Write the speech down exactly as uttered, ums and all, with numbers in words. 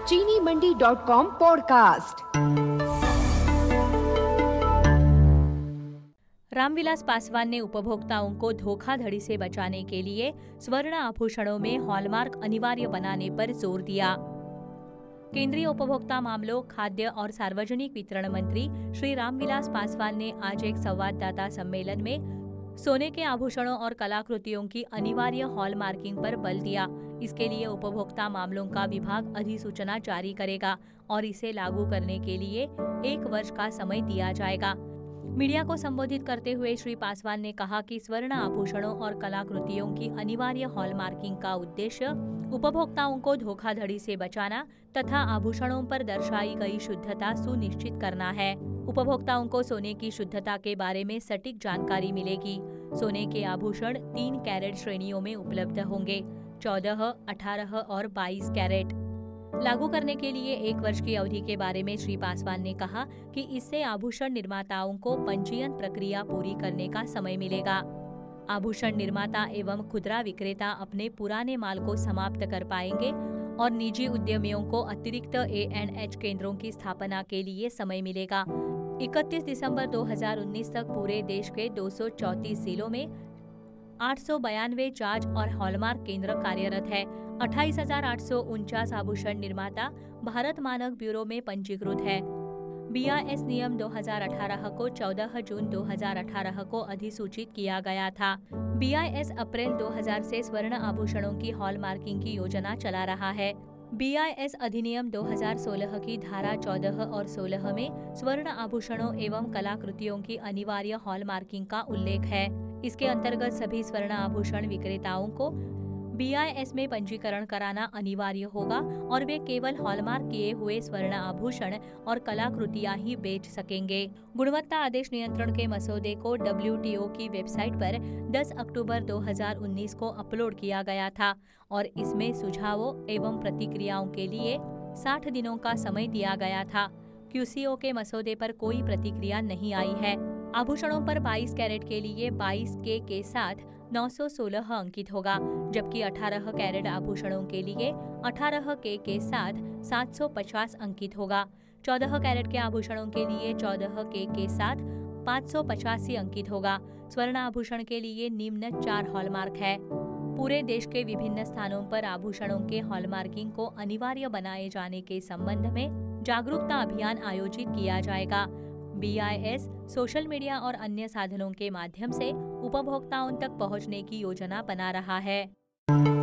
चीनी Mandi dot com podcast. Ramvilas Paswan ने उपभोक्ताओं को धोखाधड़ी से बचाने के लिए स्वर्ण आभूषणों में हॉलमार्क अनिवार्य बनाने पर जोर दिया। केंद्रीय उपभोक्ता मामलों, खाद्य और सार्वजनिक वितरण मंत्री श्री रामविलास पासवान ने आज एक संवाददाता सम्मेलन में सोने के आभूषणों और कलाकृतियों की अनिवार्य हॉलमार्किंग पर बल दिया। इसके लिए उपभोक्ता मामलों का विभाग अधिसूचना जारी करेगा और इसे लागू करने के लिए एक वर्ष का समय दिया जाएगा। मीडिया को संबोधित करते हुए श्री पासवान ने कहा कि स्वर्ण आभूषणों और कलाकृतियों की अनिवार्य हॉलमार्किंग का उद्देश्य उपभोक्ताओं को धोखाधड़ी से बचाना तथा आभूषणों पर दर्शाई गई शुद्धता सुनिश्चित करना है। उपभोक्ताओं को सोने की शुद्धता के बारे में सटीक जानकारी मिलेगी। सोने के आभूषण तीन कैरेट श्रेणियों में उपलब्ध होंगे, चौदह, अठारह और बाईस कैरेट। लागू करने के लिए एक वर्ष की अवधि के बारे में श्री पासवान ने कहा कि इससे आभूषण निर्माताओं को पंजीयन प्रक्रिया पूरी करने का समय मिलेगा। आभूषण निर्माता एवं खुदरा विक्रेता अपने पुराने माल को समाप्त कर पाएंगे और निजी उद्यमियों को अतिरिक्त ए एन एच केंद्रों की स्थापना के लिए समय मिलेगा। इकतीस दिसंबर दो हज़ार उन्नीस तक पूरे देश के दो सौ चौंतीस जिलों में आठ सौ बयानवे जांच और हॉलमार्क केंद्र कार्यरत है। अट्ठाईस हजार आठ सौ उनचास आभूषण निर्माता भारत मानक ब्यूरो में पंजीकृत है। बी आई एस नियम दो हज़ार अठारह को चौदह जून दो हज़ार अठारह को अधिसूचित किया गया था। बी आई एस अप्रैल दो हज़ार से स्वर्ण आभूषणों की हॉलमार्किंग की योजना चला रहा है। बी आई एस अधिनियम दो हज़ार सोलह की धारा चौदह और सोलह में स्वर्ण आभूषणों एवं कलाकृतियों की अनिवार्य हॉलमार्किंग का उल्लेख है। इसके अंतर्गत सभी स्वर्ण आभूषण विक्रेताओं को बी आई एस में पंजीकरण कराना अनिवार्य होगा और वे केवल हॉलमार्क किए हुए स्वर्ण आभूषण और कलाकृतियां ही बेच सकेंगे। गुणवत्ता आदेश नियंत्रण के मसौदे को डब्ल्यू टी ओ की वेबसाइट पर दस अक्टूबर दो हज़ार उन्नीस को अपलोड किया गया था और इसमें सुझावों एवं प्रतिक्रियाओं के लिए साठ दिनों का समय दिया गया था। क्यू सी ओ के मसौदे पर कोई प्रतिक्रिया नहीं आई है। आभूषणों पर बाईस कैरेट के लिए बाईस के के साथ नौ सौ सोलह अंकित होगा, जबकि अठारह कैरेट आभूषणों के लिए अठारह के के साथ सात सौ पचास अंकित होगा। चौदह कैरेट के आभूषणों के लिए चौदह के के साथ पाँच सौ पचासी अंकित होगा। स्वर्ण आभूषण के लिए निम्न चार हॉलमार्क है। पूरे देश के विभिन्न स्थानों पर आभूषणों के हॉलमार्किंग को अनिवार्य बनाए जाने के संबंध में जागरूकता अभियान आयोजित किया जाएगा। B I S social media और अन्य साधनों के माध्यम से उपभोक्ताओं तक पहुंचने की योजना बना रहा है।